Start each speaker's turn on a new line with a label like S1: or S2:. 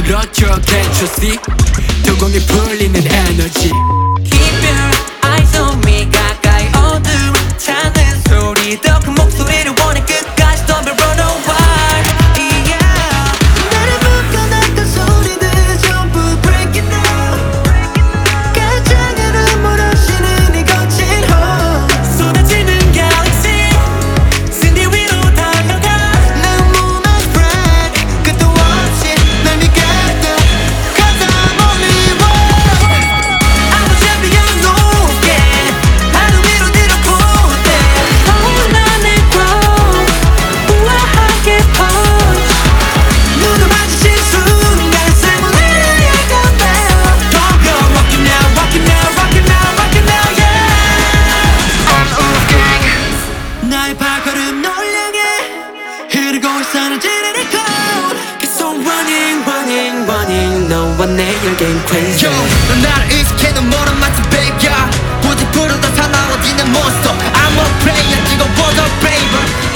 S1: 그렇죠 can't you see 도공이 풀리는 에너지
S2: Keep your eyes on me 가까이 어둠 타는 소리 더 큰 목소리를 원해 끝까지 Don't be run away yeah. 나를 묶어놨던 소리들 전부 breaking out 가장으로 몰아치는 이 거친 hope 쏟아지는 galaxy 신비 위로 달려가 너무 much bright 끝도 없이 날 믿겠다 Cause I'm only one I'm a champion 높게 하늘 위로 들어보대 혼란의 grow 우아하게 punch 눈을 마주친 순간 슬픔을 약간해 Don't go rock it now rock it now rock it now rock it now yeah I'm off gang 나의 발걸음 널 향해 흐르고 있어 난 지르는 code 계속 running running running 너와 내일 game crazy
S3: Yo, 넌 나를 의식해도 모른 마치 백야 굳이 부르다 사나워지는 몬스터 I'm a player 찍어보자 baby